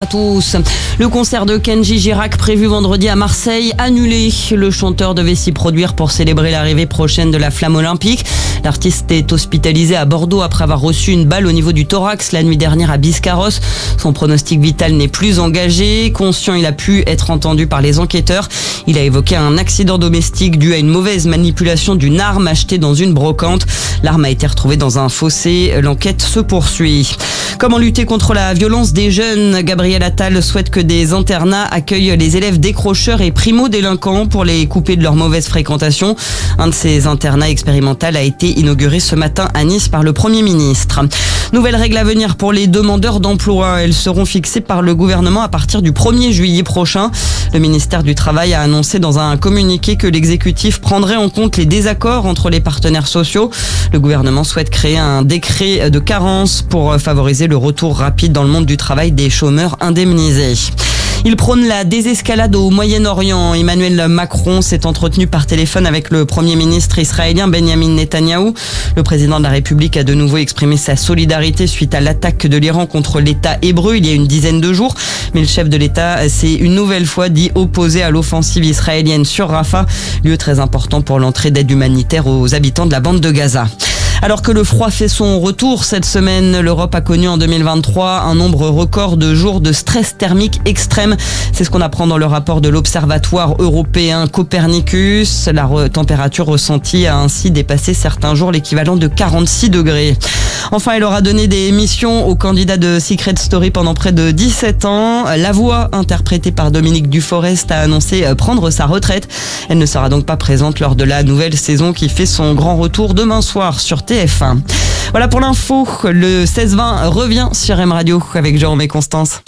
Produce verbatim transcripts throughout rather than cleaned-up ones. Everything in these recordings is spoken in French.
à tous. Le concert de Kenji Girac prévu vendredi à Marseille, annulé. Le chanteur devait s'y produire pour célébrer l'arrivée prochaine de la flamme olympique. L'artiste est hospitalisé à Bordeaux après avoir reçu une balle au niveau du thorax la nuit dernière à Biscarrosse. Son pronostic vital n'est plus engagé. Conscient, il a pu être entendu par les enquêteurs. Il a évoqué un accident domestique dû à une mauvaise manipulation d'une arme achetée dans une brocante. L'arme a été retrouvée dans un fossé. L'enquête se poursuit. Comment lutter contre la violence des jeunes ? Gabriel Attal souhaite que des internats accueillent les élèves décrocheurs et primo-délinquants pour les couper de leur mauvaise fréquentation. Un de ces internats expérimentaux a été inauguré ce matin à Nice par le Premier ministre. Nouvelles règles à venir pour les demandeurs d'emploi. Elles seront fixées par le gouvernement à partir du premier juillet prochain. Le ministère du Travail a annoncé dans un communiqué que l'exécutif prendrait en compte les désaccords entre les partenaires sociaux. Le gouvernement souhaite créer un décret de carence pour favoriser le retour rapide dans le monde du travail des chômeurs indemnisés. Il prône la désescalade au Moyen-Orient. Emmanuel Macron s'est entretenu par téléphone avec le Premier ministre israélien Benjamin Netanyahou. Le président de la République a de nouveau exprimé sa solidarité suite à l'attaque de l'Iran contre l'État hébreu il y a une dizaine de jours. Mais le chef de l'État s'est une nouvelle fois dit opposé à l'offensive israélienne sur Rafah, lieu très important pour l'entrée d'aide humanitaire aux habitants de la bande de Gaza. Alors que le froid fait son retour cette semaine, l'Europe a connu en deux mille vingt-trois un nombre record de jours de stress thermique extrême. C'est ce qu'on apprend dans le rapport de l'Observatoire européen Copernicus. La re- température ressentie a ainsi dépassé certains jours l'équivalent de quarante-six degrés. Enfin, elle aura donné des missions aux candidats de Secret Story pendant près de dix-sept ans. La voix, interprétée par Dominique Duforest, a annoncé prendre sa retraite. Elle ne sera donc pas présente lors de la nouvelle saison qui fait son grand retour demain soir sur T F un. Voilà pour l'info. Le seize vingt revient sur M Radio avec Jérôme et Constance.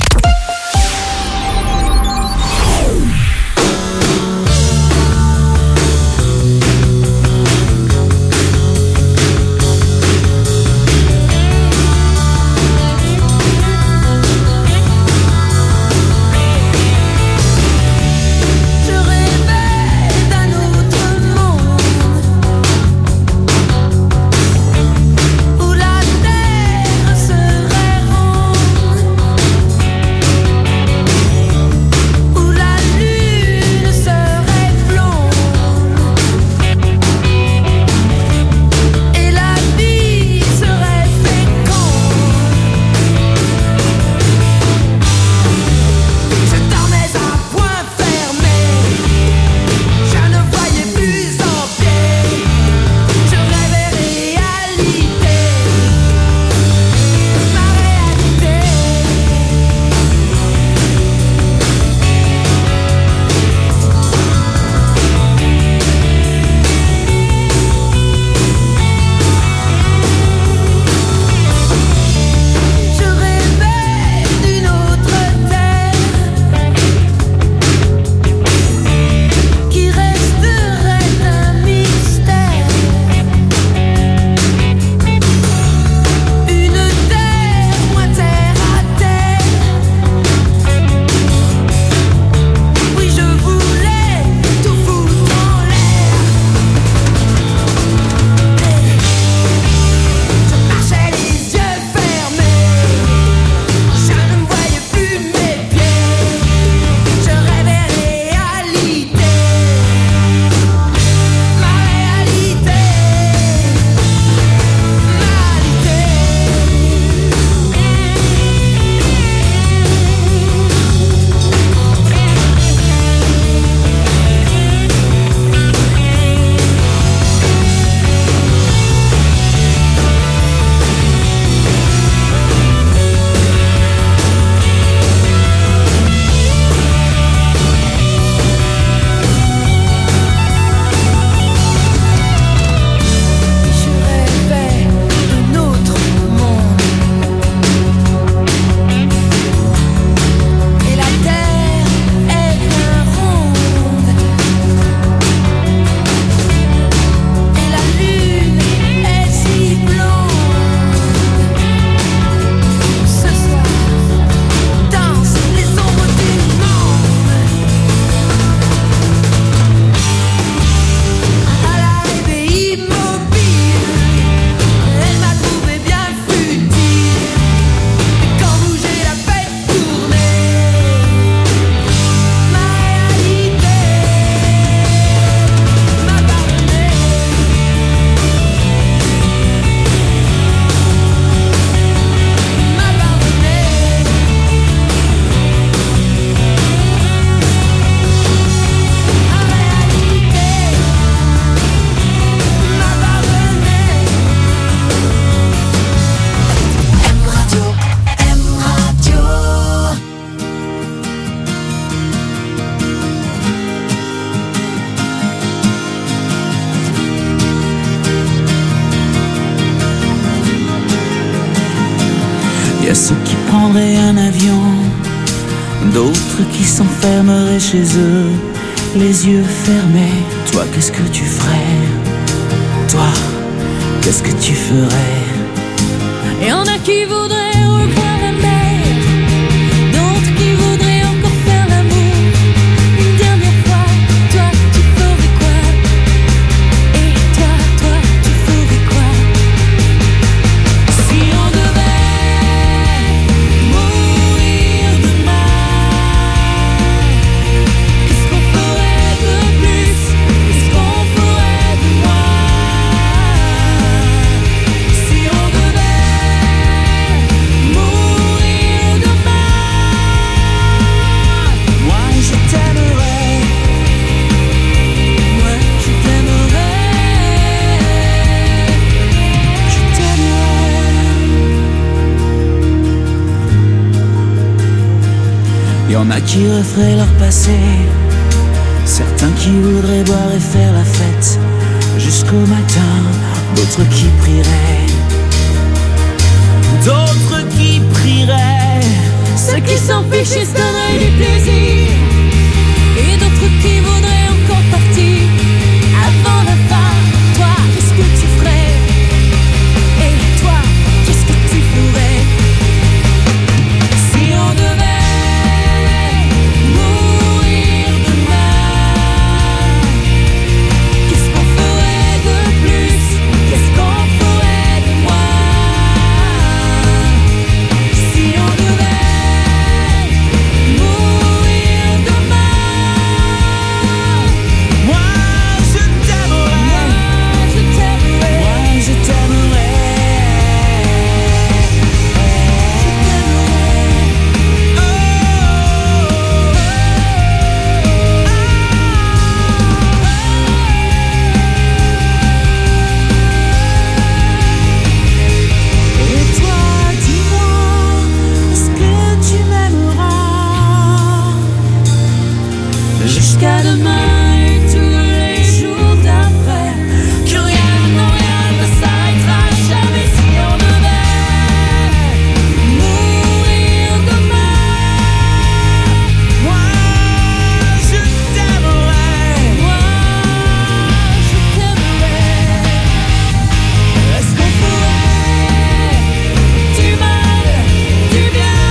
avion, d'autres qui s'enfermeraient chez eux, les yeux fermés. Toi, qu'est-ce que tu ferais? Toi, qu'est-ce que tu ferais? Et y en a qui voudraient revoir la mer, d'autres qui voudraient encore faire l'amour une dernière fois. Toi, tu ferais quoi? Et toi, toi, tu ferais quoi? Si on devait mourir demain, qu'est-ce qu'on ferait de plus? Qu'est-ce qu'on ferait de moins? Si on devait mourir demain, Moi, je t'aimerais. moi je t'aimerais, je t'aimerais. Y en a qui referaient leur passé, certains qui voudraient boire et faire la fête jusqu'au matin, d'autres qui prieraient, d'autres qui prieraient. Ceux qui s'en fichent et se donneraient du plaisir, et d'autres qui voudraient encore partir avant la fin. Toi, qu'est-ce que tu ferais? Et toi, qu'est-ce que tu ferais? Si on devait mourir demain, qu'est-ce qu'on ferait de plus? Qu'est-ce qu'on ferait de moins? Si on devait mourir demain, Moi, je t'aimerais. moi je t'aimerais, Moi, je t'aimerais. Et toi, dis-moi, est-ce que tu m'aimeras jusqu'à demain et tous les jours d'après, que rien, non rien ne s'arrêtera jamais. Si on devait mourir demain, Moi, je t'aimerais. moi je t'aimerais. Est-ce qu'on ferait du mal, du bien?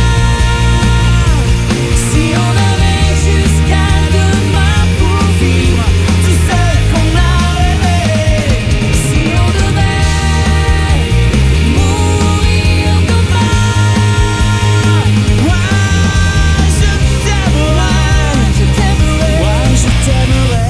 Si on avait jusqu'à demain pour vivre tout seul qu'on a rêvé. Si on devait mourir demain, Moi, je t'aimerais. je t'aimerais. Moi, je t'aimerais.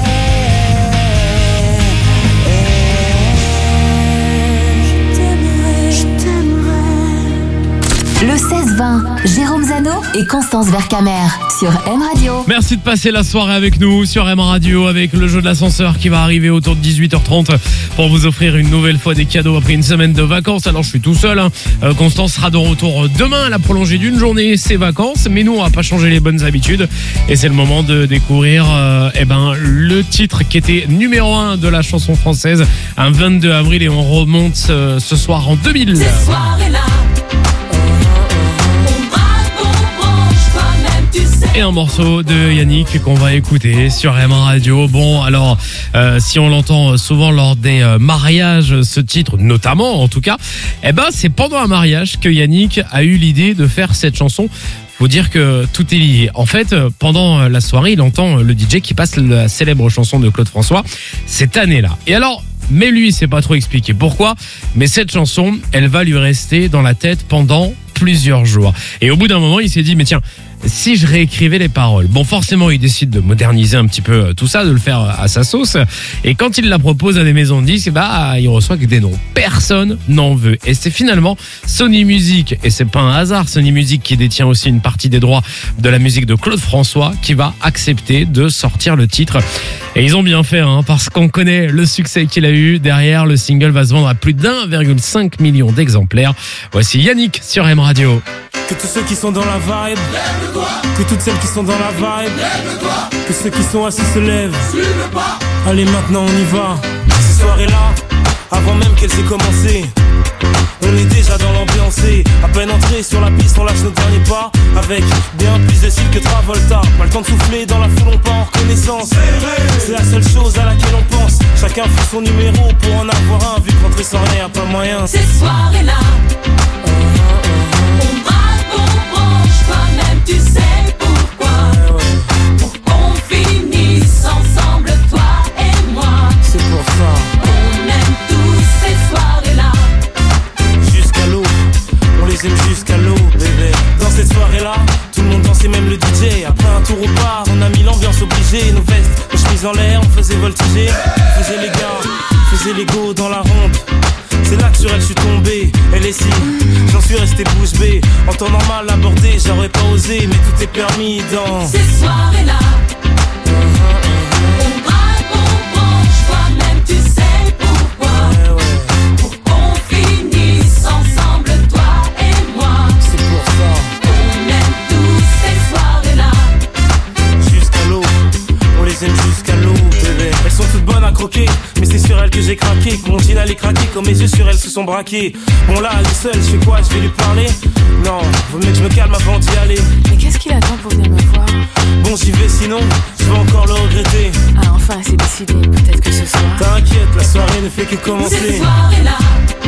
Je t'aimerais. Le seize vingt, Jérôme Zano et Constance Vercamer sur M Radio. Merci de passer la soirée avec nous sur M Radio avec le jeu de l'ascenseur qui va arriver autour de dix-huit heures trente pour vous offrir une nouvelle fois des cadeaux après une semaine de vacances. Alors je suis tout seul, hein. Euh, Constance sera de retour demain. Elle a prolongé d'une journée ses vacances, mais nous on va pas changer les bonnes habitudes et c'est le moment de découvrir euh, eh ben, le titre qui était numéro un de la chanson française un vingt-deux avril et on remonte euh, ce soir en deux mille. Ces soirées-là, on braque, on branche, toi-même tu sais. Et un morceau de Yannick qu'on va écouter sur M Radio. Bon, alors, euh, si on l'entend souvent lors des euh, mariages, ce titre, notamment en tout cas, eh ben, c'est pendant un mariage que Yannick a eu l'idée de faire cette chanson. Faut dire que tout est lié. En fait, pendant la soirée, il entend le D J qui passe la célèbre chanson de Claude François cette année-là. Et alors, mais lui, il sait pas trop expliquer pourquoi, mais cette chanson, elle va lui rester dans la tête pendant plusieurs jours. Et au bout d'un moment, il s'est dit, mais tiens, si je réécrivais les paroles. Bon, forcément, il décide de moderniser un petit peu tout ça, de le faire à sa sauce. Et quand il la propose à des maisons de disques, bah, il reçoit que des noms. Personne n'en veut. Et c'est finalement Sony Music, et c'est pas un hasard, Sony Music qui détient aussi une partie des droits de la musique de Claude François, qui va accepter de sortir le titre. Et ils ont bien fait, hein, parce qu'on connaît le succès qu'il a eu. Derrière, le single va se vendre à plus d'un virgule cinq million d'exemplaires. Voici Yannick sur M Radio. Que tous ceux qui sont dans la vibe, lève-toi. Que toutes celles qui sont dans la vibe, lève-toi. Que ceux qui sont assis se lèvent, suis le pas. Allez, maintenant on y va. Ces soirées-là, avant même qu'elles aient commencé, On est déjà dans l'ambiance et à peine entré sur la piste, on lâche nos derniers pas avec bien plus de style que Travolta. Pas le temps de souffler, dans la foule on part en reconnaissance. C'est la seule chose à laquelle on pense. Chacun fait son numéro pour en avoir un. Vu qu'entrer sans rien y'a pas moyen. Ces soirées-là, on braque, on branche, toi-même tu sais pourquoi. Pour qu'on finisse ensemble, toi et moi. C'est pour ça. On aime tous ces soirées-là. Jusqu'à l'eau, on les aime jusqu'à l'eau, bébé. Dans cette soirée-là, tout le monde dansait, même le D J. Après un tour au bar, on a mis l'ambiance obligée. Nos vestes, nos chemises en l'air, on faisait voltiger. On faisait les gars, on faisait les go dans la ronde. C'est là que sur elle je suis tombé. Elle est si, j'en suis resté bouche bée. En temps normal abordé, j'aurais pas osé. Mais tout est permis dans ces soirées-là. On braque, on branche, toi-même tu sais pourquoi. ouais, ouais. Pour qu'on finisse ensemble, toi et moi. C'est pour ça. On aime tous ces soirées-là. Jusqu'à l'eau, on les aime jusqu'à l'eau, bébé. Elles sont toutes bonnes à croquer, mais c'est sur elles que j'ai craqué. Que mon jean allait craquer, quand mes yeux sur elles se sont braqués. Bon là, elle est seule, je fais quoi, je vais lui parler? Non, vaut mieux que je me calme avant d'y aller. Mais qu'est-ce qu'il attend pour venir me voir? Bon, j'y vais sinon, je vais encore le regretter. Ah, enfin, c'est décidé. Peut-être que ce soir. T'inquiète, la soirée ne fait que Ces commencer. soirées-là,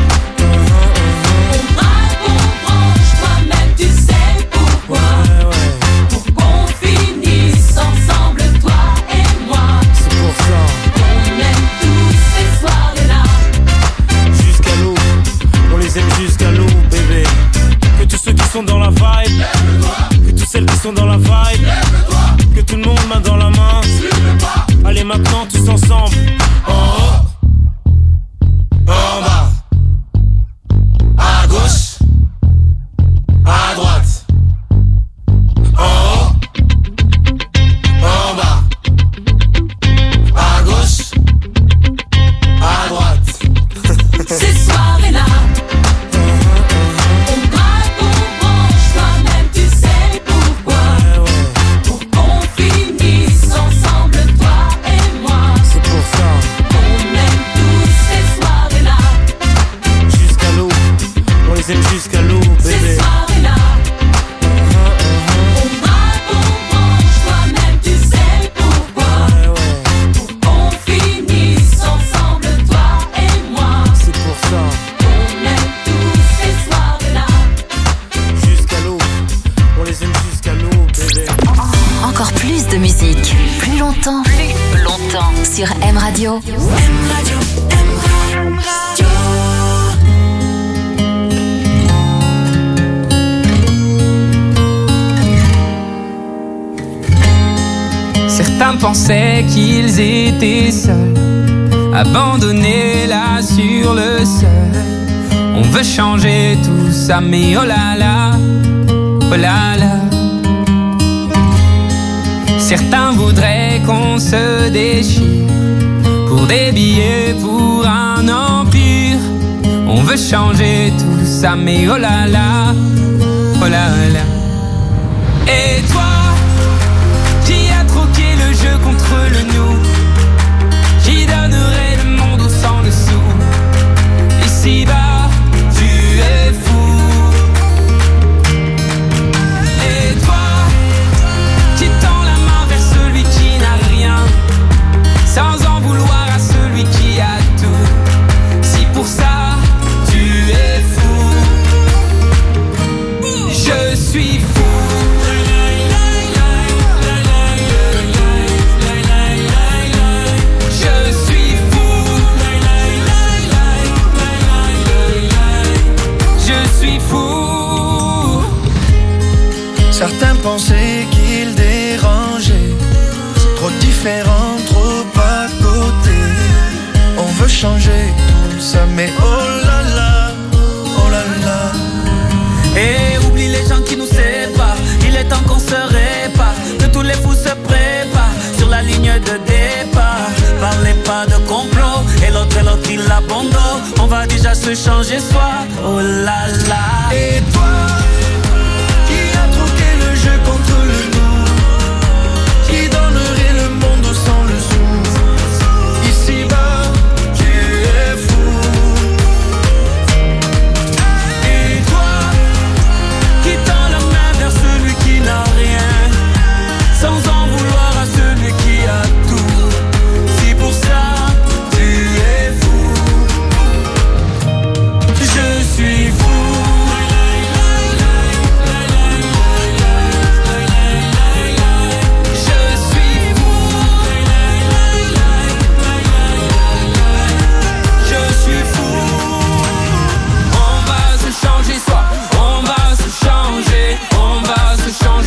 on braque, on branche, toi-même tu sais pourquoi. Ouais, ouais, Pour qu'on finisse ensemble, toi et moi. c'est pour ça. On aime tous ces soirées-là. Jusqu'à l'eau, on les aime jusqu'à l'eau, bébé. Que tous ceux qui sont dans la vibe, que toutes celles qui sont dans la vibe, que tout le monde main dans la main. Allez maintenant tous ensemble. En haut, en bas, à gauche, à droite. En haut, en bas, à gauche, à droite. Ces soirées-là, on braque, on branche, toi-même tu sais pourquoi. Ouais, ouais, Pour qu'on finisse ensemble, toi et moi. c'est pour ça. On aime tous ces soirées-là. Jusqu'à l'eau, on les aime jusqu'à l'eau, Ces bébé. soirées-là, on braque, on branche, toi-même tu sais pourquoi. Ouais, ouais, Pour qu'on finisse ensemble, toi et moi. c'est pour ça. On aime tous ces soirées-là. Jusqu'à l'eau, on les aime jusqu'à l'eau, bébé. Encore plus de musique, plus longtemps, plus longtemps sur M Radio. Certains pensaient qu'ils étaient seuls, abandonnés là sur le seuil. On veut changer tout ça, mais oh là là, oh là là. Certains voudraient qu'on se déchire pour des billets, pour un empire. On veut changer tout ça, mais oh là là, oh là là. Et toi, qui a troqué le jeu contre le nous, qui donnerait le monde au sang dessous. Ici-bas, tu es fou. Et toi, qui tend la main vers celui qui n'a rien, sans en vouloir à celui qui a tout. Si pour ça, tu es fou, je suis fou. Certains pensaient qu'ils dérangeaient, trop différents, trop à côté. On veut changer tout ça, mais oh là là, oh là là. Et oublie les gens qui nous séparent, il est temps qu'on se répare, que tous les fous se préparent sur la ligne de départ. Parlez pas de complot, et l'autre et l'autre il abandonne. On va déjà se changer soi, oh là là. Et toi, qui a troqué le jeu contre le nous, qui donnerait le monde sans le sou. Ici-bas, tu es fou.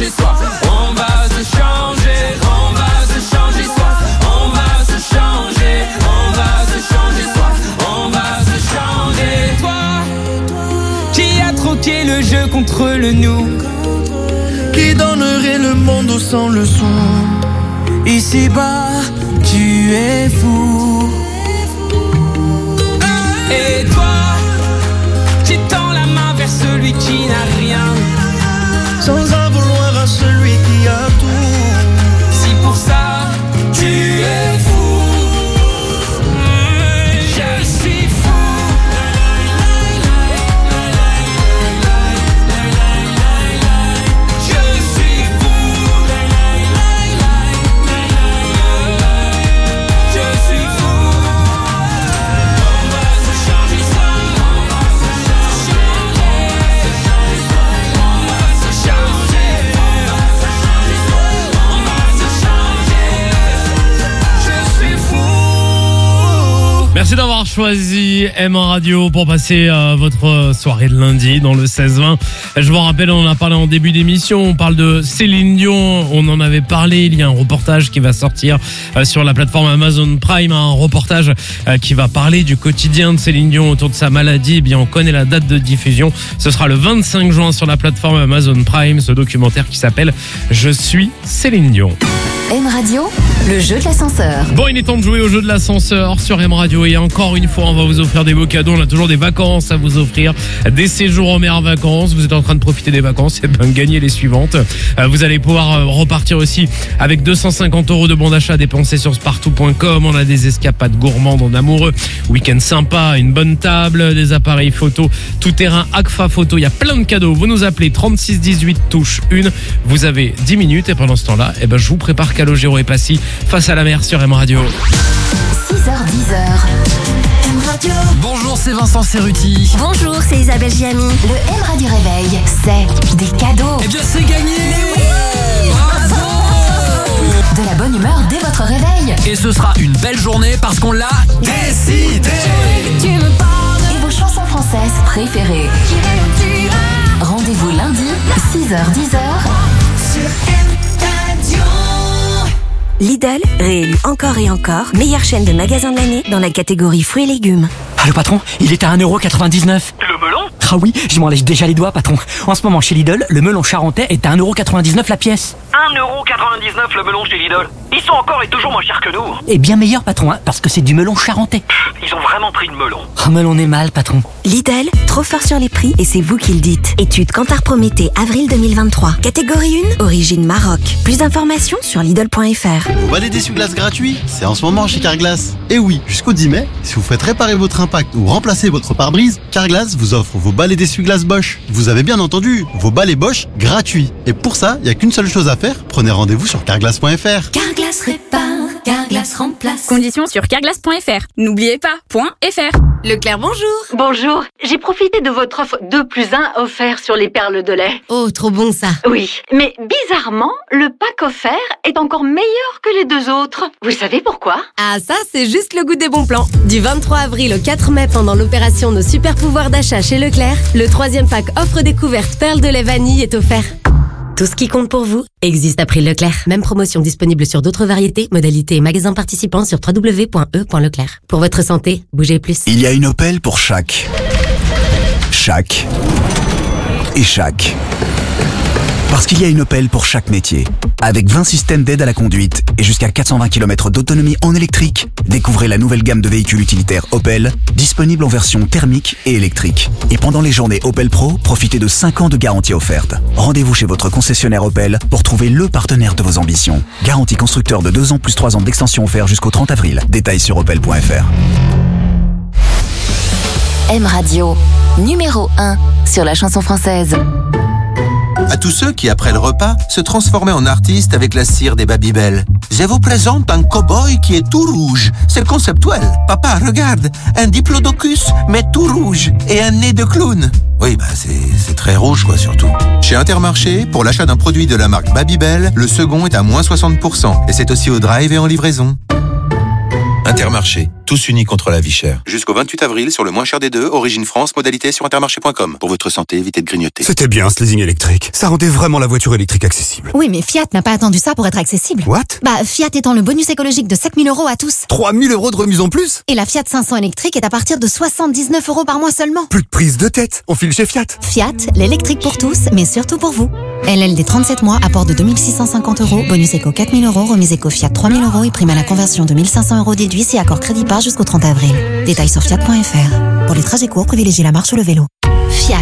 changer, soit on va se changer, on va se changer, soit on va se changer, on va se changer, soit on va se changer. Toi, qui a troqué le jeu contre le nous, Qui donnerait le monde sans le sou. Ici-bas, tu es fou. et toi, qui tend la main vers celui qui n'a rien, Sans en vouloir à celui qui a tout. si pour ça tu es fou. Je suis fou. Je suis fou. Je suis fou. On va se changer ça. On va se changer. On va se changer. On va se changer. On va se changer. Je suis fou. Merci d'avoir choisi M Radio pour passer euh, votre soirée de lundi dans le seize vingt. Je vous rappelle, on en a parlé en début d'émission, on parle de Céline Dion, on en avait parlé, il y a un reportage qui va sortir euh, sur la plateforme Amazon Prime, un reportage euh, qui va parler du quotidien de Céline Dion autour de sa maladie. Eh bien, on connaît la date de diffusion, ce sera le vingt-cinq juin sur la plateforme Amazon Prime, ce documentaire qui s'appelle Je suis Céline Dion. M Radio, le jeu de l'ascenseur. Bon, il est temps de jouer au jeu de l'ascenseur sur M Radio et encore une fois, on va vous offrir des beaux cadeaux. On a toujours des vacances à vous offrir, des séjours en mer vacances. Vous êtes en train de profiter des vacances, et ben gagnez les suivantes. Euh, vous allez pouvoir euh, repartir aussi avec deux cent cinquante euros de bon d'achat dépensés sur spartou point com. On a des escapades gourmandes en amoureux, week-end sympa, une bonne table, des appareils photo, tout terrain Agfa Photo. Il y a plein de cadeaux. Vous nous appelez trente-six dix-huit touche une. Vous avez dix minutes et pendant ce temps-là, eh ben je vous prépare Calogero et Passy face à la mer sur M Radio. six heures dix. M Radio. Bonjour, c'est Vincent Cerruti. Bonjour, c'est Isabelle Giamy. Le M Radio Réveil, c'est des cadeaux. Eh bien, c'est gagné. Bravo. De la bonne humeur dès votre réveil. Et ce sera une belle journée parce qu'on l'a décidé. Tu me parles, Et vos chansons françaises préférées. Rendez-vous lundi, six heures dix. sur M Radio. Lidl, réélu encore et encore, meilleure chaîne de magasins de l'année dans la catégorie fruits et légumes. Allô patron, il est à un euro quatre-vingt-dix-neuf. Le melon? Ah oui, je m'en lèche déjà les doigts patron. En ce moment chez Lidl, le melon charentais est à un euro quatre-vingt-dix-neuf la pièce. un euro quatre-vingt-dix-neuf le melon chez Lidl. Ils sont encore et toujours moins chers que nous. Et bien meilleur patron, hein, parce que c'est du melon charentais. Ils ont vraiment pris le melon. Oh melon est mal patron. Lidl, trop fort sur les prix et c'est vous qui le dites. Étude Kantar Prométhée, avril deux mille vingt-trois. Catégorie un, origine Maroc. Plus d'informations sur Lidl point F R. Vos balais d'essuie-glace gratuits, c'est en ce moment chez Carglass. Et oui, jusqu'au dix mai, si vous faites réparer votre impact ou remplacer votre pare-brise, Carglass vous offre vos balais d'essuie-glace Bosch. Vous avez bien entendu, vos balais Bosch gratuits. Et pour ça, il n'y a qu'une seule chose à faire, prenez rendez-vous sur carglass point F R. Carglass répare, Carglass remplace. Conditions sur carglass point F R. N'oubliez pas, .fr. Leclerc, bonjour. Bonjour, j'ai profité de votre offre deux plus un offert sur les perles de lait. Oh, trop bon ça. Oui, mais bizarrement, le pack offert est encore meilleur que les deux autres. Vous savez pourquoi? Ah ça, c'est juste le goût des bons plans. Du vingt-trois avril au quatre mai, pendant l'opération Nos super pouvoirs d'achat chez Leclerc, le troisième pack offre découverte perles de lait vanille est offert. Tout ce qui compte pour vous existe à prix Leclerc. Même promotion disponible sur d'autres variétés, modalités et magasins participants sur w w w point e point leclerc. Pour votre santé, bougez plus. Il y a une Opel pour chaque. Chaque. Et chaque. Parce qu'il y a une Opel pour chaque métier. Avec vingt systèmes d'aide à la conduite et jusqu'à quatre cent vingt kilomètres d'autonomie en électrique, découvrez la nouvelle gamme de véhicules utilitaires Opel, disponible en version thermique et électrique. Et pendant les journées Opel Pro, profitez de cinq ans de garantie offerte. Rendez-vous chez votre concessionnaire Opel pour trouver le partenaire de vos ambitions. Garantie constructeur de deux ans plus trois ans d'extension offert jusqu'au trente avril. Détails sur opel point F R. M Radio, numéro un sur la chanson française. À tous ceux qui, après le repas, se transformaient en artistes avec la cire des Babybel. Je vous présente un cow-boy qui est tout rouge. C'est conceptuel. Papa, regarde, un diplodocus, mais tout rouge, et un nez de clown. Oui, bah c'est, c'est très rouge, quoi, surtout. Chez Intermarché, pour l'achat d'un produit de la marque Babybel, le second est à moins soixante pour cent. Et c'est aussi au drive et en livraison. Intermarché, tous unis contre la vie chère. Jusqu'au vingt-huit avril, sur le moins cher des deux, Origine France, modalité sur intermarché point com. Pour votre santé, évitez de grignoter. C'était bien ce leasing électrique. Ça rendait vraiment la voiture électrique accessible. Oui, mais Fiat n'a pas attendu ça pour être accessible. What? Bah, Fiat étend le bonus écologique de sept mille euros à tous. trois mille euros de remise en plus? Et la Fiat cinq cents électrique est à partir de soixante-dix-neuf euros par mois seulement. Plus de prise de tête. On file chez Fiat. Fiat, l'électrique pour tous, mais surtout pour vous. L L D trente-sept mois, apport de deux mille six cent cinquante euros, bonus éco quatre mille euros, remise éco Fiat trois mille euros et prime à la conversion de mille cinq cents euros déduits si accord crédit par jusqu'au trente avril. Détails sur fiat point f r. Pour les trajets courts, privilégiez la marche ou le vélo. Fiat.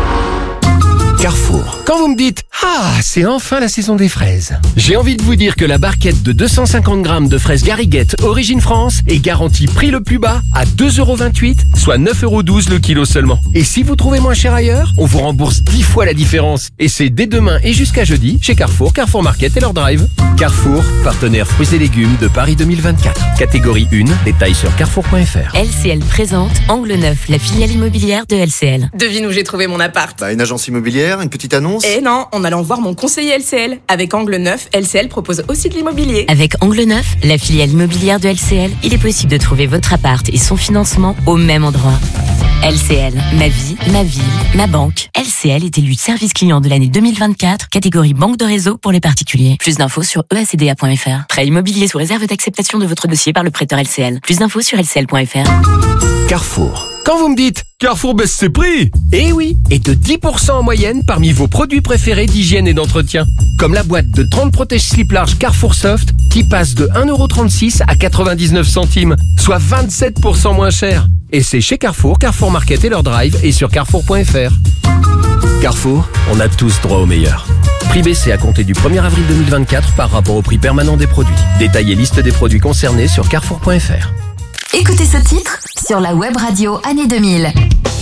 Carrefour. Quand vous me dites « Ah, c'est enfin la saison des fraises », j'ai envie de vous dire que la barquette de deux cent cinquante grammes de fraises Gariguette Origine France est garantie prix le plus bas à deux euros vingt-huit, soit neuf euros douze le kilo seulement. Et si vous trouvez moins cher ailleurs, on vous rembourse dix fois la différence. Et c'est dès demain et jusqu'à jeudi chez Carrefour, Carrefour Market et leur drive. Carrefour, partenaire fruits et légumes de Paris deux mille vingt-quatre. Catégorie un, détails sur carrefour point f r. L C L présente Angle Neuf, la filiale immobilière de L C L. Devine où j'ai trouvé mon appart. Bah, une agence immobilière, une petite annonce. Eh non, en allant voir mon conseiller L C L. Avec Angle Neuf, L C L propose aussi de l'immobilier. Avec Angle Neuf, la filiale immobilière de L C L, il est possible de trouver votre appart et son financement au même endroit. L C L, ma vie, ma ville, ma banque. L C L est élu service client de l'année deux mille vingt-quatre, catégorie banque de réseau pour les particuliers. Plus d'infos sur e a c d a point f r. Prêt immobilier sous réserve d'acceptation de votre dossier par le prêteur L C L. Plus d'infos sur l c l point f r. Carrefour. Quand vous me dites « Carrefour baisse ses prix », eh oui, et de dix pour cent en moyenne parmi vos produits préférés d'hygiène et d'entretien. Comme la boîte de trente protège-slip large Carrefour Soft qui passe de un euro trente-six à quatre-vingt-dix-neuf centimes, soit vingt-sept pour cent moins cher. Et c'est chez Carrefour, Carrefour Market et leur drive et sur carrefour point f r. Carrefour, on a tous droit au meilleur. Prix baissé à compter du premier avril deux mille vingt-quatre par rapport au prix permanent des produits. Détaillez liste des produits concernés sur carrefour point f r. Écoutez ce titre sur la web radio année deux mille.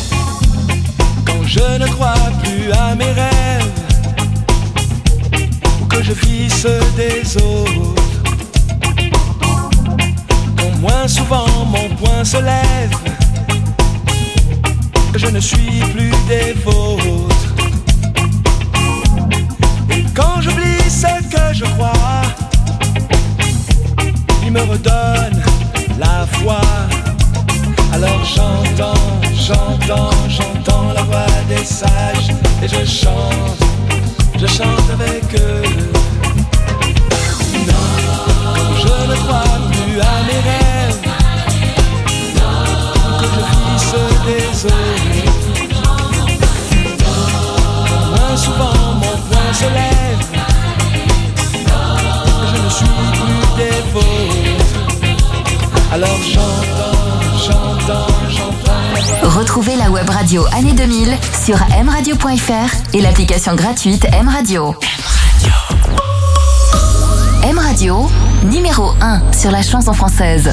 Quand je ne crois plus à mes rêves, ou que je vis ceux des autres, quand moins souvent mon poing se lève, que je ne suis plus des vôtres, et quand j'oublie ce que je crois, il me redonne la foi. Alors j'entends, j'entends, j'entends la voix des sages, et je chante, je chante avec eux. Quand je ne crois plus à mes rêves, que je vis ceux des autres, moins souvent mon poing se lève, que je ne suis plus des vôtres. Alors j'entends, j'entends, j'entends. Retrouvez la web radio année deux mille sur m radio point f r et l'application gratuite M Radio. M Radio, numéro un sur la chanson française.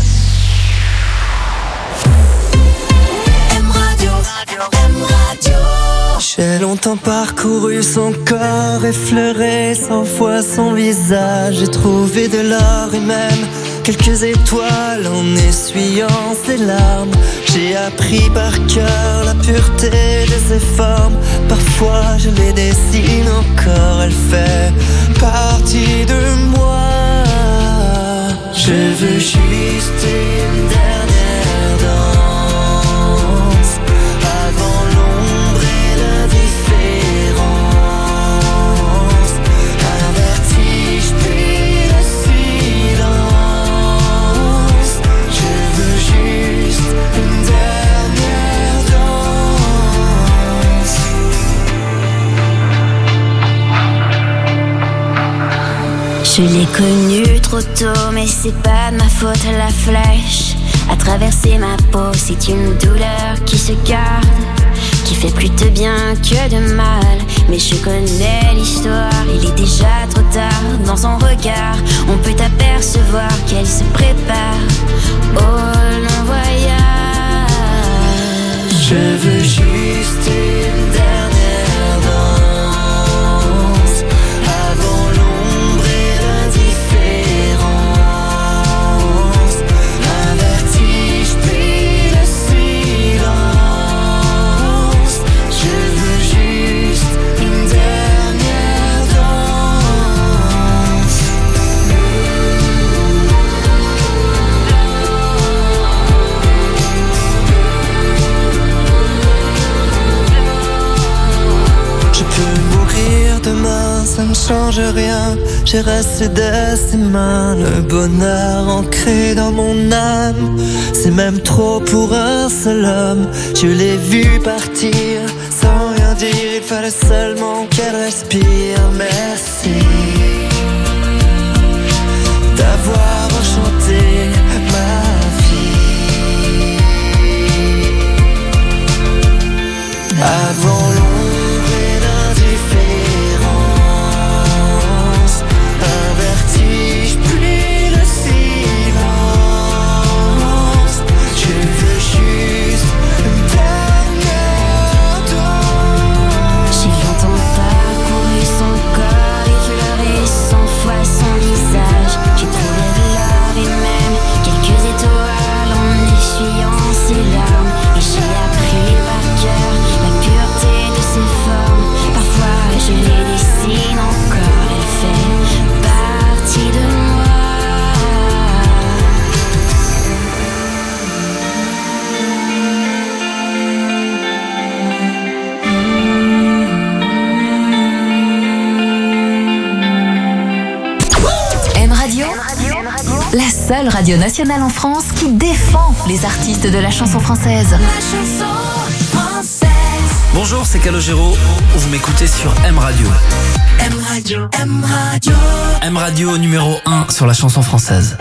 M Radio, M Radio. J'ai longtemps parcouru son corps, effleuré cent fois son visage. J'ai trouvé de l'or et même quelques étoiles en essuyant ses larmes. J'ai appris par cœur la pureté de ses formes. Parfois je les dessine encore, elle fait partie de moi. Je veux juste une dernière danse avant l'ombre et l'indifférence. Un vertige puis le silence. Je veux juste une dernière danse. Je l'ai connue trop tôt, mais c'est pas de ma faute, la flèche a traversé ma peau. C'est une douleur qui se garde, qui fait plus de bien que de mal. Mais je connais l'histoire, il est déjà trop tard. Dans son regard, on peut apercevoir qu'elle se prépare au long voyage. Je veux juste une dernière danse avant l'ombre et l'indifférence. Un vertige puis le silence. Je veux juste une dernière danse. ça me change rien. J'ai resté de ses mains, le bonheur ancré dans mon âme. C'est même trop pour un seul homme. Je l'ai vu partir sans rien dire, il fallait seulement qu'elle respire. Merci d'avoir enchanté ma vie. Avant l'ombre et l'indifférence, un vertige puis le silence. Je veux juste une dernière danse. J'ai longtemps parcouru son corps, effleuré cent fois son visage. J'ai trouvé de l'or et même quelques étoiles en essuyant ses larmes. Et j'ai appris par cœur la pureté de ses formes. Parfois je les dessine encore, elle fait partie de moi. M Radio, la seule radio nationale en France qui défend les artistes de la chanson française. La chanson française. Bonjour, c'est Calogero. Vous m'écoutez sur M Radio. M Radio, M Radio. M Radio numéro un sur la chanson française.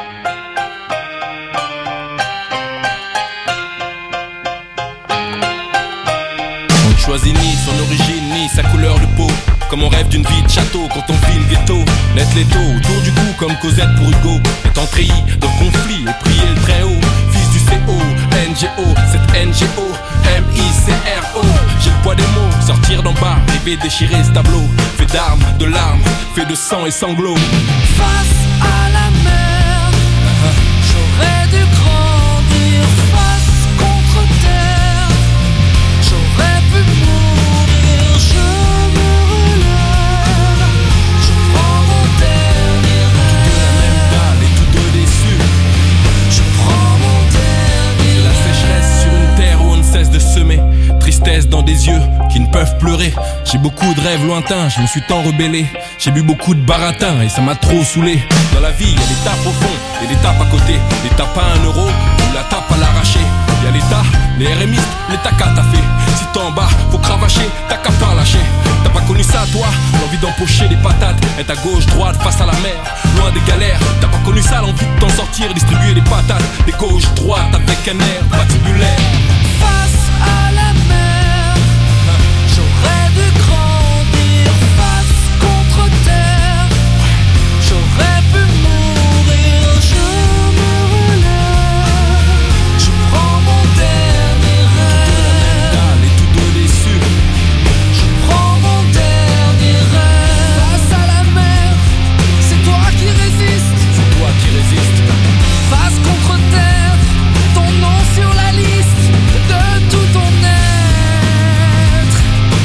On ne choisit ni son origine ni sa couleur de peau. Comme on rêve d'une vie de château quand on vit le ghetto. Net l'étau autour du cou comme Cosette pour Hugo. Étant treillis dans le conflit et prier le très haut. Fils du C O, N G O, cette N G O, M I C R O. J'ai le poids des mots, sortir d'en bas, rêver déchirer ce tableau. Fait d'armes, de larmes, fait de sang et sanglots. Face à la mer, j'aurais dû grandir. Face contre terre, j'aurais pu mourir. Je me relève, je prends mon dernier rêve. De la même dalle et tous deux déçus. Je prends mon dernier C'est la sécheresse sur une terre où on ne cesse de semer. Tristesse dans des yeux qui ne peuvent pleurer. J'ai beaucoup de rêves lointains, je me suis tant rebellé. J'ai bu beaucoup de baratin et ça m'a trop saoulé. Dans la vie, il y a des tapes au fond et des tapes à côté. Des tapes à un euro ou la tape à l'arraché. Il y a l'État, les R M I, les tacas t'as fait. Si t'es en bas, faut cravacher, t'as qu'à pas lâcher. T'as pas connu ça toi, l'envie d'empocher des patates. Être à gauche, droite, face à la mer, loin des galères. T'as pas connu ça, l'envie de t'en sortir, distribuer des patates. Des gauches, droites avec un air patibulaire. Face à la mer, j'aurais dû grandir. Face contre terre, j'aurais pu mourir. Je me relève, je prends mon dernier rêve. Dalle et tous deux déçus. Je prends mon dernier rêve. Face à la mer, c'est toi qui résistes. C'est toi qui résistes. Face contre terre, ton nom sur la liste de tout ton être.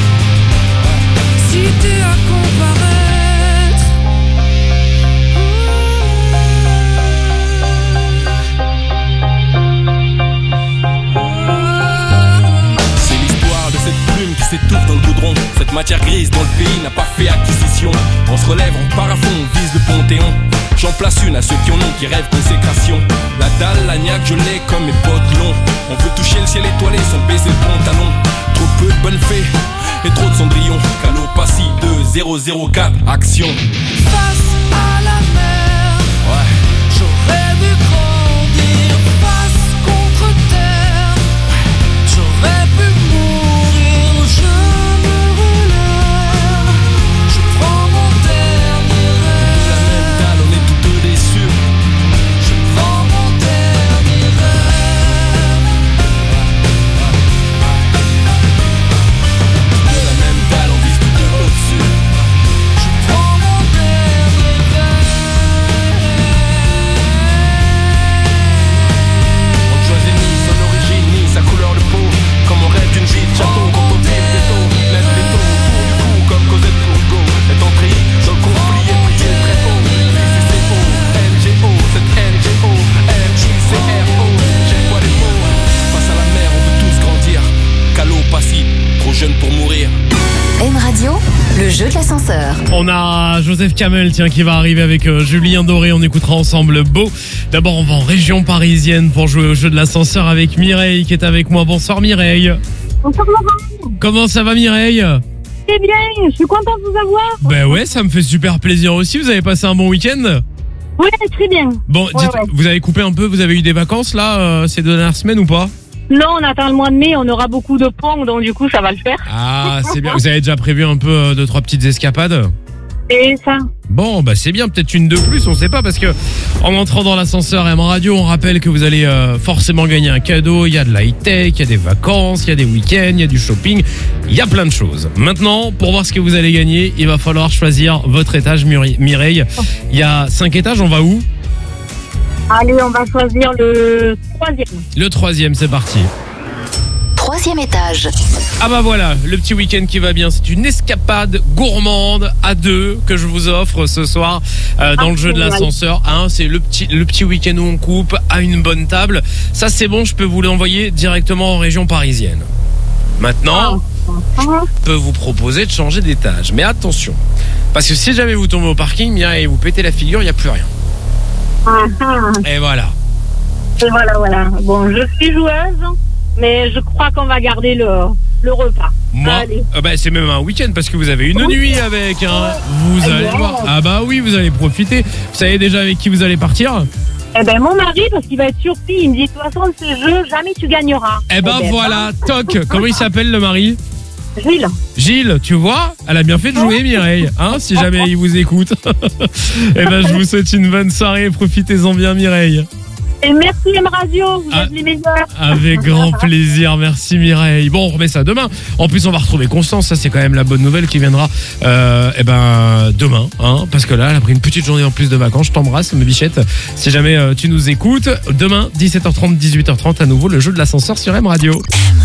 Si t'es à comparaître, c'est l'histoire de cette plume qui s'étouffe dans le goudron. Cette matière grise dont le pays n'a pas fait acquisition. On se relève, on part à fond, on vise le Panthéon. J'en place une à ceux qui en ont, qui rêvent consécration. La dalle, la niaque, je l'ai comme mes potes longs. On veut toucher le ciel étoilé sans baiser le pantalon. Trop peu de bonnes fées et trop de cendrillon. Calopassie deux zéro zéro quatre, action. face à la mer, Ouais. j'aurais dû grandir. Face contre terre, j'aurais pu mourir. Je me relève, je prends mon dernier rêve. La même dalle, on est tous deux déçus. Je prends mon dernier rêve. De la même dalle, on vise tous deux au-dessus. Je prends mon dernier On a Joseph Kamel, tiens, qui va arriver avec euh, Julien Doré. On écoutera ensemble Beau. D'abord, on va en région parisienne pour jouer au jeu de l'ascenseur avec Mireille qui est avec moi. Bonsoir Mireille. Bonsoir Laurent. Comment ça va Mireille? Très bien, je suis contente de vous avoir. Ben ouais, ça me fait super plaisir aussi. Vous avez passé un bon week-end? Oui, très bien. Bon, ouais, dites, ouais. vous avez coupé un peu, vous avez eu des vacances là euh, ces deux dernières semaines ou pas? Non, on attend le mois de mai, on aura beaucoup de ponts, donc du coup ça va le faire. Ah, c'est bien. Vous avez déjà prévu un peu euh, deux, trois petites escapades? Et ça. Bon, bah c'est bien, peut-être une de plus, on sait pas, parce que en entrant dans l'ascenseur M Radio, on rappelle que vous allez euh, forcément gagner un cadeau. Il y a de l'high-tech, il y a des vacances, il y a des week-ends, il y a du shopping, il y a plein de choses. Maintenant, pour voir ce que vous allez gagner, il va falloir choisir votre étage, Muri- Mireille. Il y a cinq étages, on va où? Allez, on va choisir le troisième. Le troisième, c'est parti. Troisième étage. Ah bah voilà, le petit week-end qui va bien. C'est une escapade gourmande à deux que je vous offre ce soir euh, dans ah, le jeu de l'ascenseur. Hein, c'est le petit, le petit week-end où on coupe à une bonne table. Ça c'est bon, je peux vous l'envoyer directement en région parisienne. Maintenant, je peux vous proposer de changer d'étage. Mais attention, parce que si jamais vous tombez au parking et vous pétez la figure, il n'y a plus rien. Ah, ah. Et voilà. Et voilà, voilà. Bon, je suis joueuse, mais je crois qu'on va garder le, le repas. Moi, euh, bah, c'est même un week-end parce que vous avez une oui. nuit avec. Hein. Vous allez ouais. voir. Ah bah oui, vous allez profiter. Vous savez déjà avec qui vous allez partir? Eh ben mon mari, parce qu'il va être surpris, il me dit de toute façon ces jeux, jamais tu gagneras. Eh ben, eh ben voilà, toc. Comment il s'appelle le mari? Gilles. Gilles, tu vois, elle a bien fait de jouer Mireille, hein, si jamais il vous écoute. Eh ben je vous souhaite une bonne soirée, profitez-en bien Mireille. Et merci M Radio, vous ah, êtes les meilleurs. Avec grand plaisir, merci Mireille. Bon, on remet ça demain. En plus, on va retrouver Constance, ça c'est quand même la bonne nouvelle qui viendra euh, eh ben, demain. Hein, parce que là, elle a pris une petite journée en plus de vacances. Je t'embrasse, ma bichette. Si jamais euh, tu nous écoutes, demain, dix-sept heures trente, dix-huit heures trente, à nouveau, le jeu de l'ascenseur sur M Radio.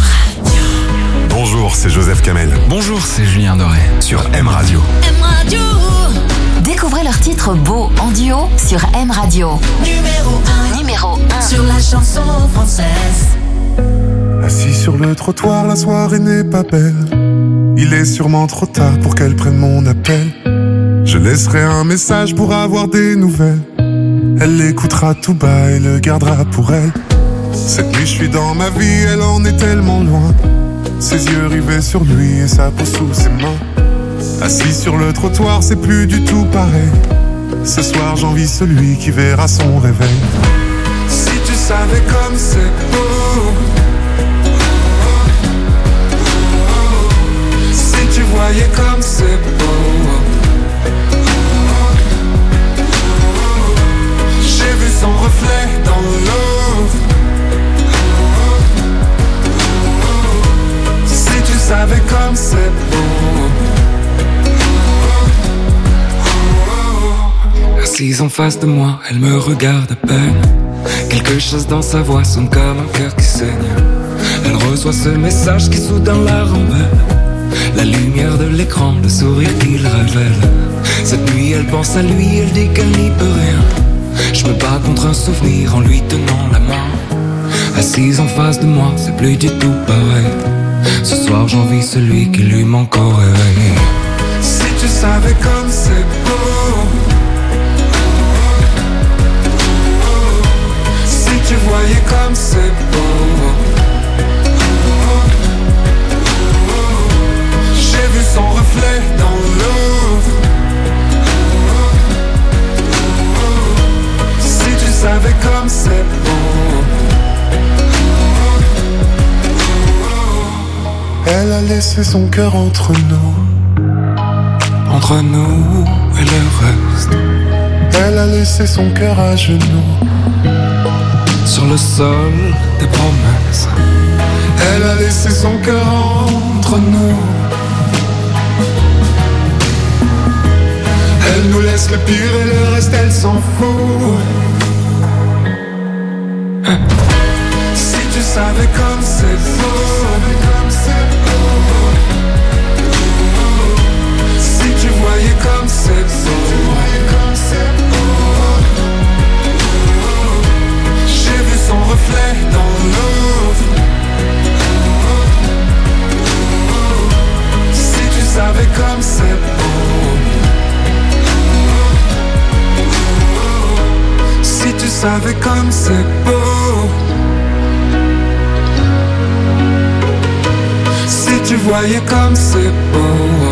Bonjour, c'est Joseph Kamel. Bonjour, c'est Julien Doré. Sur M Radio. M Radio. Découvrez leur titre Beau en duo sur M Radio. Numéro un. Numéro un. Sur la chanson française. Assis sur le trottoir, la soirée n'est pas belle. Il est sûrement trop tard pour qu'elle prenne mon appel. Je laisserai un message pour avoir des nouvelles. Elle l'écoutera tout bas et le gardera pour elle. Cette nuit je suis dans ma vie, elle en est tellement loin. Ses yeux rivés sur lui et sa peau sous ses mains. Assis sur le trottoir, c'est plus du tout pareil. Ce soir j'envie celui qui verra son réveil. Si tu savais comme c'est beau, si tu voyais comme c'est beau. J'ai vu son reflet dans l'eau. Si tu savais comme c'est beau. Assise en face de moi, elle me regarde à peine. Quelque chose dans sa voix sonne comme un cœur qui saigne. Elle reçoit ce message qui soudain la rembelle. La lumière de l'écran, le sourire qu'il révèle. Cette nuit elle pense à lui, elle dit qu'elle n'y peut rien. Je me bats contre un souvenir en lui tenant la main. Assise en face de moi, c'est plus du tout pareil. Ce soir j'envie celui qui lui manque au réveil. Si tu savais comme c'est beau. Si tu voyais comme c'est beau. J'ai vu son reflet dans l'eau. Si tu savais comme c'est beau. Elle a laissé son cœur entre nous. Entre nous et le reste. Elle a laissé son cœur à genoux. Sur le sol des promesses. Elle a laissé son cœur entre nous. Elle nous laisse le pire et le reste elle s'en fout. Si tu savais comme c'est beau. Si tu voyais comme c'est beau. J'ai vu son reflet dans l'eau. Si tu savais comme c'est beau. savais comme c'est beau. Si tu voyais comme c'est beau.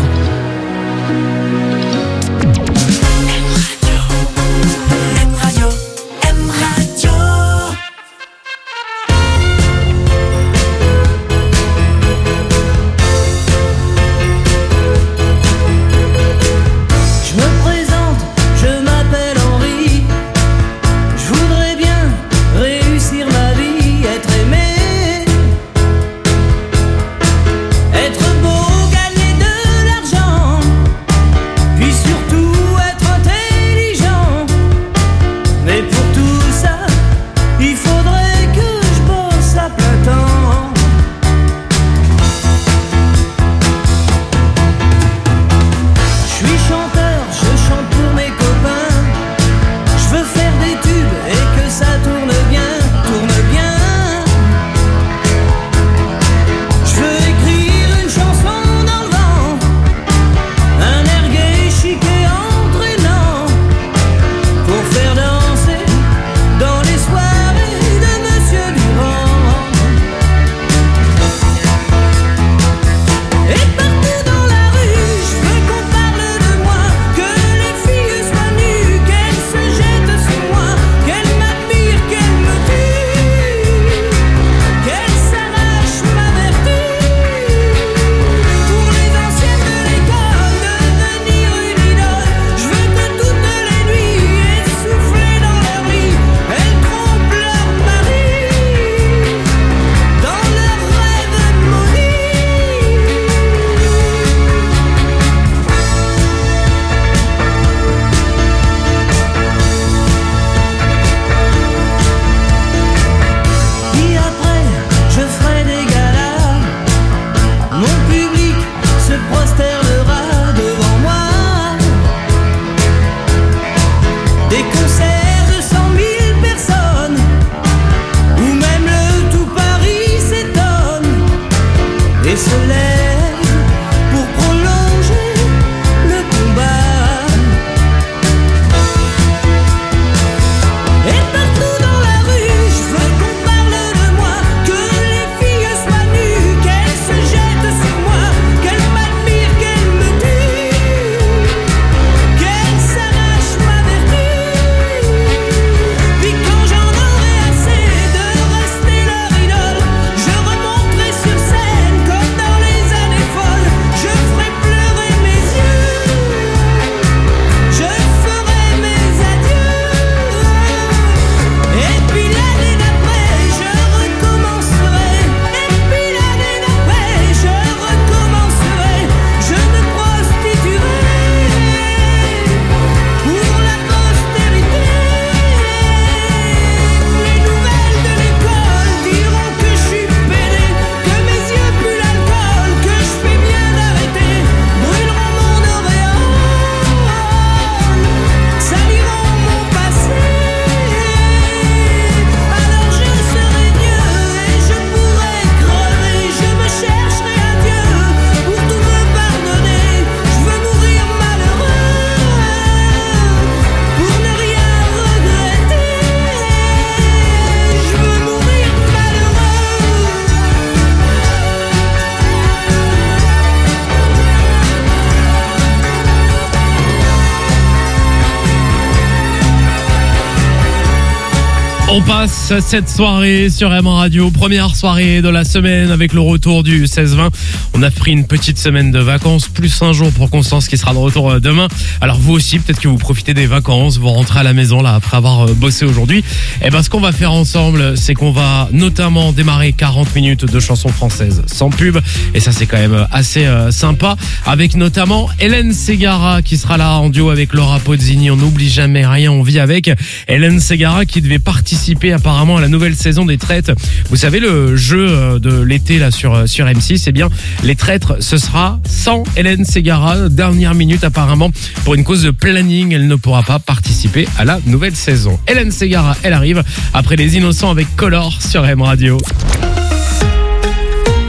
On passe cette soirée sur M Radio, première soirée de la semaine avec le retour du seize vingt. On a pris une petite semaine de vacances, plus un jour pour Constance qui sera de retour demain. Alors vous aussi, peut-être que vous profitez des vacances, vous rentrez à la maison là après avoir bossé aujourd'hui. Et ben ce qu'on va faire ensemble, c'est qu'on va notamment démarrer quarante minutes de chansons françaises sans pub. Et ça c'est quand même assez euh, sympa. Avec notamment Hélène Ségara qui sera là en duo avec Laura Pozzini. On n'oublie jamais rien, on vit avec. Hélène Ségara qui devait participer apparemment à la nouvelle saison des Traîtres. Vous savez, le jeu de l'été là sur, sur M six, eh bien les Traîtres, ce sera sans Hélène Ségara. Dernière minute apparemment, pour une cause de planning, elle ne pourra pas participer à la nouvelle saison. Hélène Ségara, elle arrive après Les Innocents avec Color sur M Radio.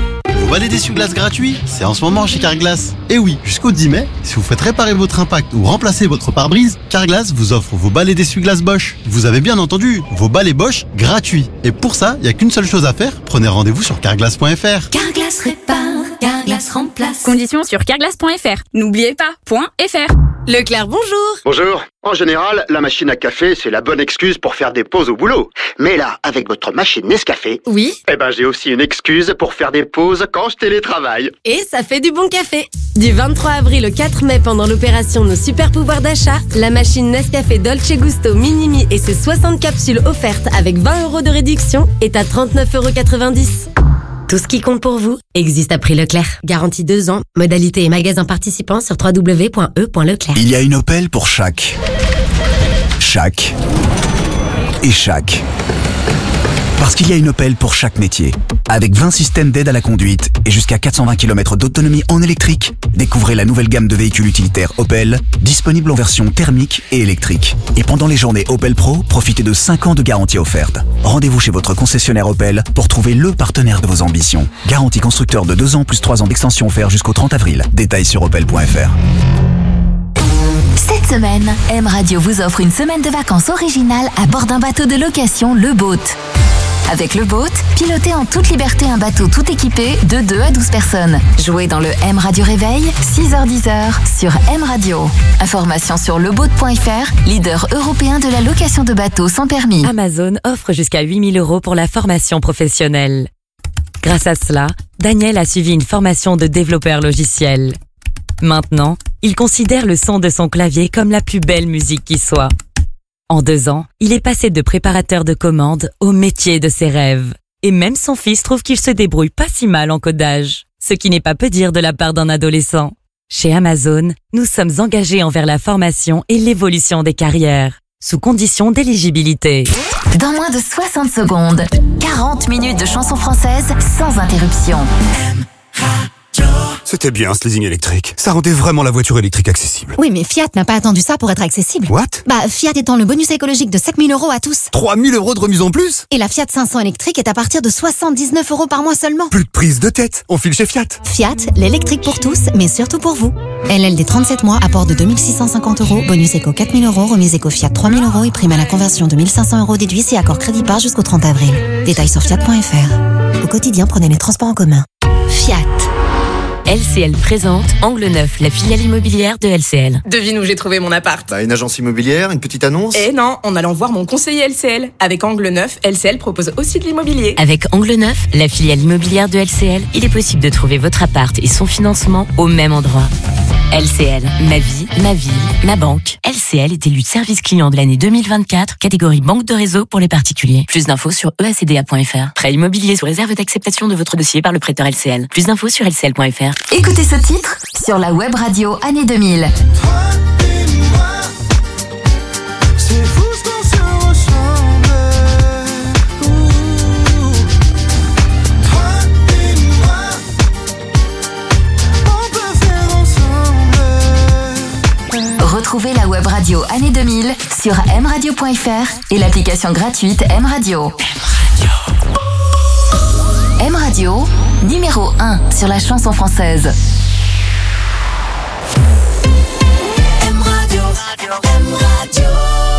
Vos balais d'essuie-glace gratuits, c'est en ce moment chez Carglass. Et oui, jusqu'au dix mai, si vous faites réparer votre impact ou remplacer votre pare-brise, Carglass vous offre vos balais d'essuie-glace Bosch. Vous avez bien entendu, vos balais Bosch gratuits. Et pour ça, il n'y a qu'une seule chose à faire, prenez rendez-vous sur carglass point f r. Carglass répare, Carglass remplace. Conditions sur carglass point f r. N'oubliez pas, .fr. Leclerc, bonjour. Bonjour. En général, la machine à café, c'est la bonne excuse pour faire des pauses au boulot. Mais là, avec votre machine Nescafé... Oui. Eh ben, j'ai aussi une excuse pour faire des pauses quand je télétravaille. Et ça fait du bon café. Du vingt-trois avril au quatre mai, pendant l'opération Nos Super Pouvoirs d'achat, la machine Nescafé Dolce Gusto Minimi et ses soixante capsules offertes avec vingt euros de réduction est à trente-neuf euros quatre-vingt-dix. Tout ce qui compte pour vous existe à prix Leclerc. Garantie deux ans. Modalité et magasin participants sur w w w point e point leclerc. Il y a une Opel pour chaque. Chaque. Et chaque. Parce qu'il y a une Opel pour chaque métier. Avec vingt systèmes d'aide à la conduite et jusqu'à quatre cent vingt kilomètres d'autonomie en électrique, découvrez la nouvelle gamme de véhicules utilitaires Opel, disponible en version thermique et électrique. Et pendant les journées Opel Pro, profitez de cinq ans de garantie offerte. Rendez-vous chez votre concessionnaire Opel pour trouver le partenaire de vos ambitions. Garantie constructeur de deux ans plus trois ans d'extension offert jusqu'au trente avril. Détails sur opel point f r. Cette semaine, M Radio vous offre une semaine de vacances originale à bord d'un bateau de location, le Boat. Avec le Boat, pilotez en toute liberté un bateau tout équipé de deux à douze personnes. Jouez dans le M Radio Réveil, six heures dix sur M Radio. Information sur le boat point f r, leader européen de la location de bateaux sans permis. Amazon offre jusqu'à huit mille euros pour la formation professionnelle. Grâce à cela, Daniel a suivi une formation de développeur logiciel. Maintenant, il considère le son de son clavier comme la plus belle musique qui soit. En deux ans, il est passé de préparateur de commandes au métier de ses rêves. Et même son fils trouve qu'il se débrouille pas si mal en codage. Ce qui n'est pas peu dire de la part d'un adolescent. Chez Amazon, nous sommes engagés envers la formation et l'évolution des carrières, sous condition d'éligibilité. Dans moins de soixante secondes, quarante minutes de chansons françaises sans interruption. C'était bien ce leasing électrique. Ça rendait vraiment la voiture électrique accessible. Oui, mais Fiat n'a pas attendu ça pour être accessible. What? Bah, Fiat étend le bonus écologique de sept mille euros à tous. trois mille euros de remise en plus? Et la Fiat cinq cents électrique est à partir de soixante-dix-neuf euros par mois seulement. Plus de prise de tête. On file chez Fiat. Fiat, l'électrique pour tous, mais surtout pour vous. L L D trente-sept mois, apport de deux mille six cent cinquante euros, bonus éco quatre mille euros, remise éco Fiat trois mille euros et prime à la conversion de mille cinq cents euros déduit si accord crédit par jusqu'au trente avril. Détails sur fiat point f r. Au quotidien, prenez les transports en commun. Fiat. L C L présente Angle neuf, la filiale immobilière de L C L. Devine où j'ai trouvé mon appart. Bah, une agence immobilière, une petite annonce. Eh non, en allant voir mon conseiller L C L. Avec Angle neuf, L C L propose aussi de l'immobilier. Avec Angle neuf, la filiale immobilière de L C L, il est possible de trouver votre appart et son financement au même endroit. L C L, ma vie, ma ville, ma banque. L C L est élu service client de l'année deux mille vingt-quatre, catégorie banque de réseau pour les particuliers. Plus d'infos sur e a c d a point f r. Prêt immobilier sous réserve d'acceptation de votre dossier par le prêteur L C L. Plus d'infos sur l c l point f r. Écoutez ce titre sur la web radio année deux mille. C'est fou ce qu'on se ressemble. Toi et moi, on peut faire ensemble. Retrouvez la web radio année deux mille sur m radio point f r et l'application gratuite M Radio. M Radio, numéro un sur la chanson française. M Radio, M Radio.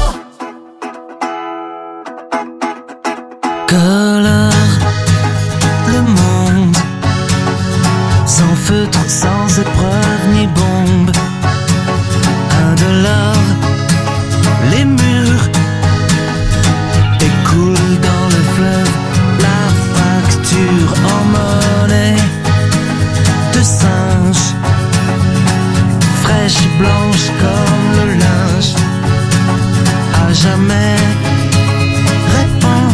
Colore le monde, sans feutre, sans épreuve ni bombe. Indolore, les murs écoulent dans le fleuve la facture en monnaie de singe, fraîche et blanche comme le linge, à jamais répand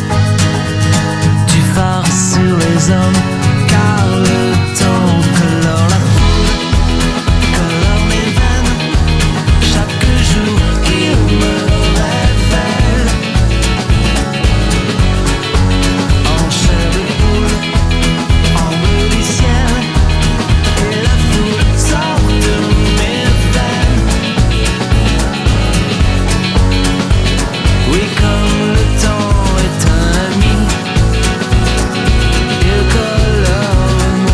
du phare sur les hommes, car le temps colore la foule, colore mes veines, chaque jour il me révèle en chair de poule, en bleu du ciel, et la foule sort de mes veines. Oui, comme le temps est un ami, il colore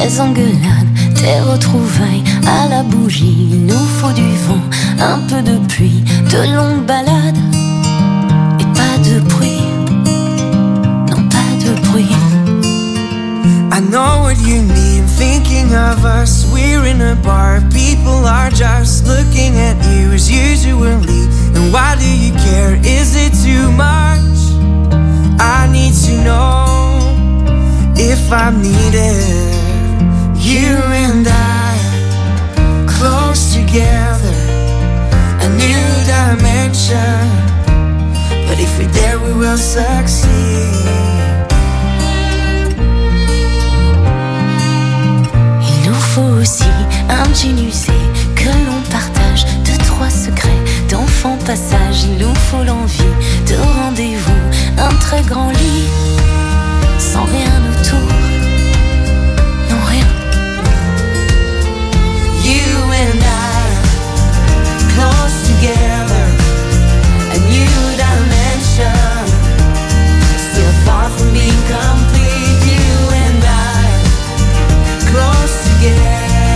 des engueulades, des retrouvailles à la bougie. Il nous faut du vent, un peu de pluie, de longues balades et pas de bruit, non pas de bruit. I know what you mean, thinking of us. We're in a bar, people are just looking at you as usually. And why do you care? Is it too much? I need to know if I'm needed. You and I, close together, a new dimension. But if we're there, we will succeed. Aussi un jean usé que l'on partage, deux, trois secrets d'enfant passage. Il nous faut l'envie de rendez-vous, un très grand lit, sans rien autour, non rien. You and I, close together, a new dimension, still far from being complete. You and I, close together.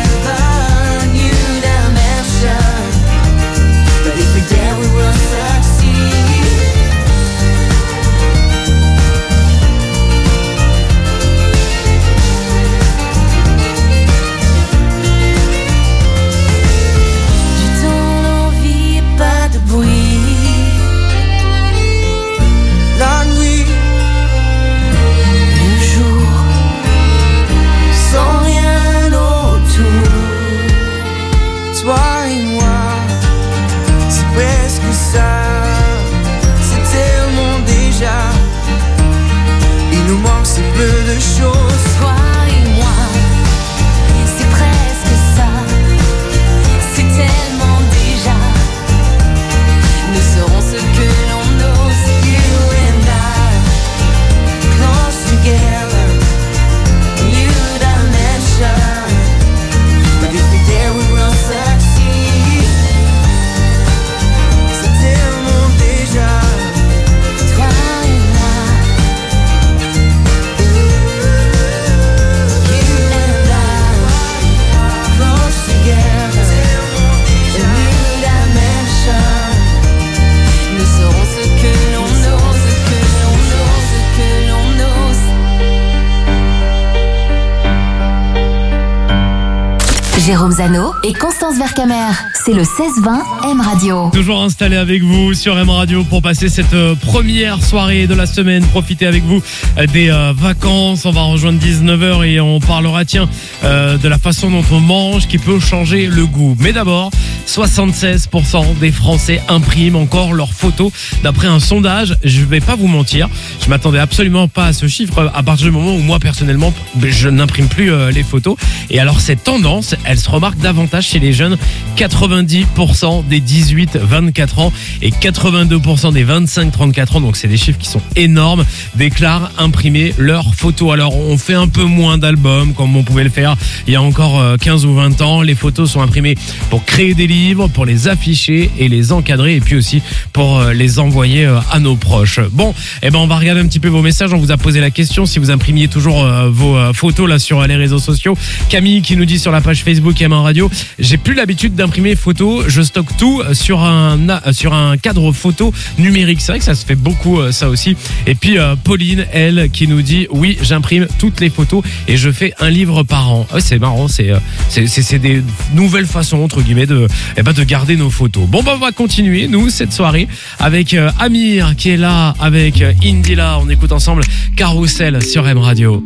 Jérôme Zano et Constance Vercamer. C'est le seize vingt M Radio. Toujours installé avec vous sur M Radio pour passer cette euh, première soirée de la semaine. Profitez avec vous euh, des euh, vacances. On va rejoindre dix-neuf heures et on parlera, tiens, euh, de la façon dont on mange qui peut changer le goût. Mais d'abord, soixante-seize pour cent des Français impriment encore leurs photos. D'après un sondage, je vais pas vous mentir, je m'attendais absolument pas à ce chiffre à partir du moment où moi personnellement, je n'imprime plus euh, les photos. Et alors cette tendance, elle se remarque davantage chez les jeunes. quatre-vingt-dix pour cent des dix-huit vingt-quatre ans et quatre-vingt-deux pour cent des vingt-cinq trente-quatre ans, donc c'est des chiffres qui sont énormes, déclarent imprimer leurs photos. Alors on fait un peu moins d'albums comme on pouvait le faire il y a encore quinze ou vingt ans. Les photos sont imprimées pour créer des livres, pour les afficher et les encadrer, et puis aussi pour les envoyer à nos proches. Bon, eh ben on va regarder un petit peu vos messages. On vous a posé la question si vous imprimiez toujours vos photos là sur les réseaux sociaux. Camille qui nous dit sur la page Facebook M un Radio, j'ai plus l'habitude d'imprimer photos, je stocke tout sur un sur un cadre photo numérique. C'est vrai que ça se fait beaucoup ça aussi. Et puis euh, Pauline, elle, qui nous dit oui, j'imprime toutes les photos et je fais un livre par an. Oh, c'est marrant, c'est c'est c'est des nouvelles façons entre guillemets de eh ben de garder nos photos. Bon bah on va continuer nous cette soirée avec euh, Amir qui est là avec euh, Indila. On écoute ensemble Carousel sur M Radio.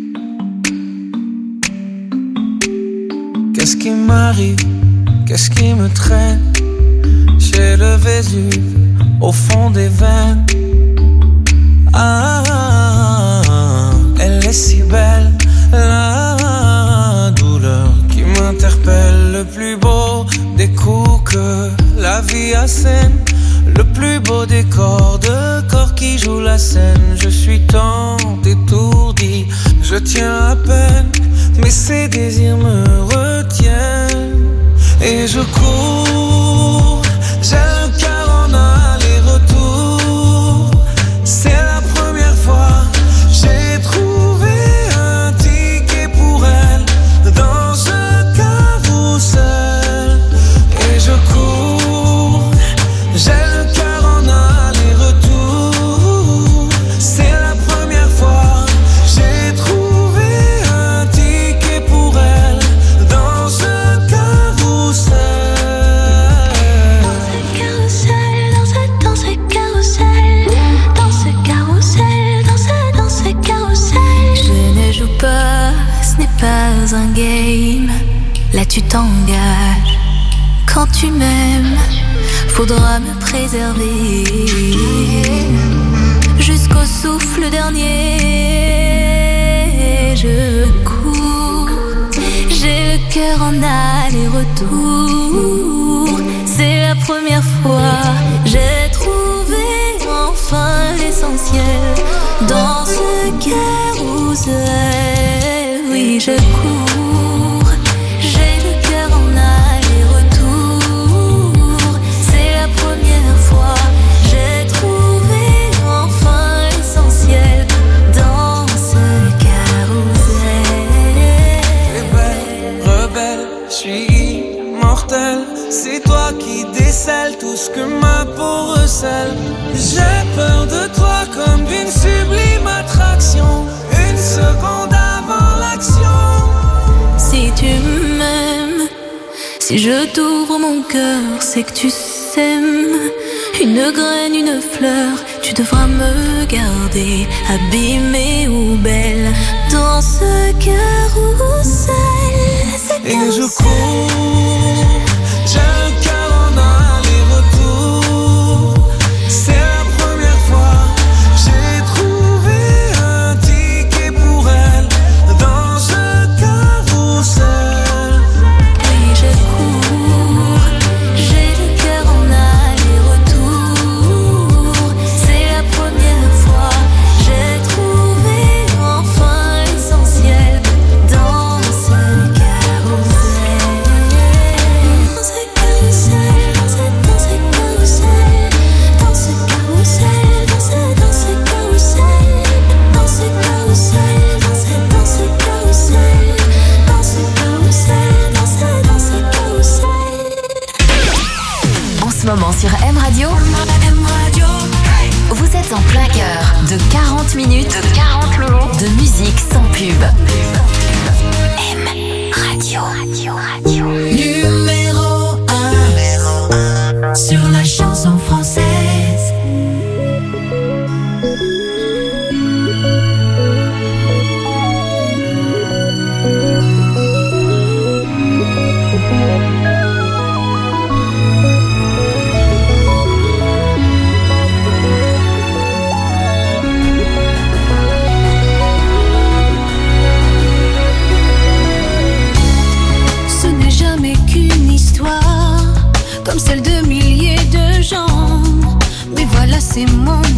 Qu'est-ce qui m'arrive? Qu'est-ce qui me traîne? J'ai le Vésuve au fond des veines. Ah, elle est si belle, la douleur qui m'interpelle. Le plus beau des coups que la vie assène, le plus beau des corps, de corps qui jouent la scène. Je suis tant étourdi, je tiens à peine, mais ces désirs me retiennent. Et je cours, j'ai le cœur en aller-retour. C'est la première fois, j'ai trouvé un ticket pour elle. dans un game, là tu t'engages. Quand tu m'aimes, faudra me préserver jusqu'au souffle dernier. Je cours, j'ai le cœur en aller-retour. C'est la première fois, j'ai trouvé enfin l'essentiel dans ce carrousel. Oui, je cours, j'ai le cœur en aller-retour. C'est la première fois, j'ai trouvé enfin l'essentiel dans ce carrousel. Rebelle, je suis immortel. C'est toi qui décèles tout ce que ma peau recèle. J'ai peur de toi comme d'une sublime attraction. Une seconde avant l'action. Si tu m'aimes, si je t'ouvre mon cœur, c'est que tu s'aimes. Une graine, une fleur, tu devras me garder, abîmée ou belle, dans ce carrousel. Et je cours, j'ai le cœur en aller-retour. C'est la première fois, j'ai trouvé un ticket pour elle dans ce carrousel. Oui, je cours, j'ai le cœur en aller-retour. C'est la première fois, j'ai trouvé enfin l'essentiel dans ce carrousel. Dans ce carrousel, dans ce, dans ce carrousel, dans ce carrousel, dans ce, dans ce carrousel, dans ce carrousel, dans ce, dans ce carrousel, dans ce carrousel, dans ce, dans ce carrousel. En ce moment sur M Radio, vous êtes en plein cœur de quarante minutes, de quarante minutes de musique sans pub. M Radio. Radio, Radio. Numéro un sur la chanson française. Ce n'est jamais qu'une histoire comme celle de milliers de gens. Mais voilà, c'est mon